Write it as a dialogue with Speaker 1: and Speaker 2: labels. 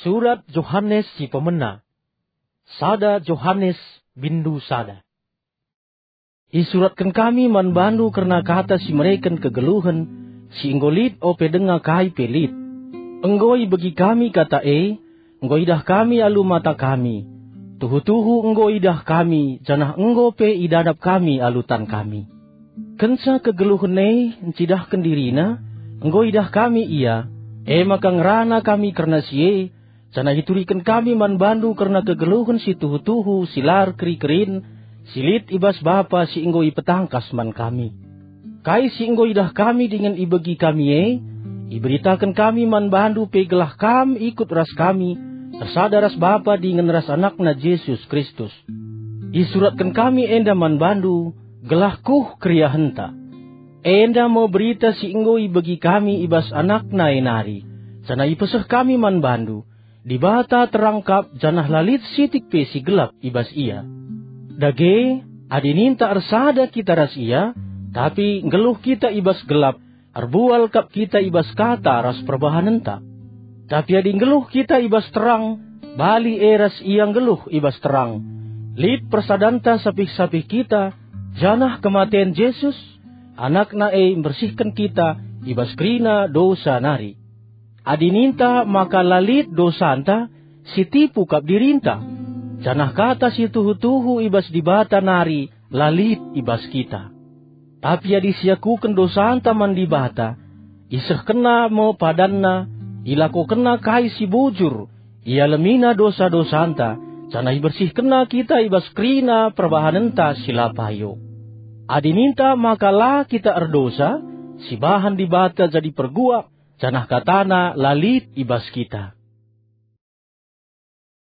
Speaker 1: Surat Yohanes si pemena. Sada Yohanes bindu sada. Isuratkan kami man bandu karena kata si mereka kegeluhan, si inggolit ope denga kai pelit. Enggoi bagi kami kata enggoi dah kami alu mata kami. Tuhu-tuhu enggoi dah kami, janah enggo pe idadap kami alutan kami. Kensa kegeluhan encidah kendirina, enggoi dah kami iya, maka ngerana kami karena si janah hiturikan kami man bandu karena kegeluhan si tuhu-tuhu, silar keri-kerin, silit ibas bapa si inggoi petangkas man kami. Kai si inggoi dah kami dengan ibagi kami iberitakan kami man bandu pegelah kam ikut ras kami, tersada ras bapa dengan ras anakna Yesus Kristus. Isuratkan kami enda man bandu, gelahkuh kriya henta. Enda mau berita si inggoi bagi kami ibas anakna enari, janah ipeseh kami man bandu, di bata terangkap janah lalit sitik pe si gelap ibas ia. Dage, adininta arsada kita ras ia, tapi ngeluh kita ibas gelap, arbual kap kita ibas kata ras perbahanenta. Tapi adi ngeluh kita ibas terang, bali eras ia ngeluh ibas terang. Lit persadanta sapih-sapih kita, janah kematian Yesus, anakna bersihkan kita ibas krina dosa nari. Adininta maka lalit dosanta, si tipu kap dirinta. Janah kata si tuhu-tuhu ibas dibata nari, lalit ibas kita. Tapi adi siakuken dosanta man dibata, iseh kena mo padanna, ilako kena kai si bujur, ia lemina dosa-dosanta, janah bersih kena kita ibas krina perbahanenta silapayo. Adininta maka lah kita erdosa, si bahan dibata jadi perguak, janah katana lalit ibas kita.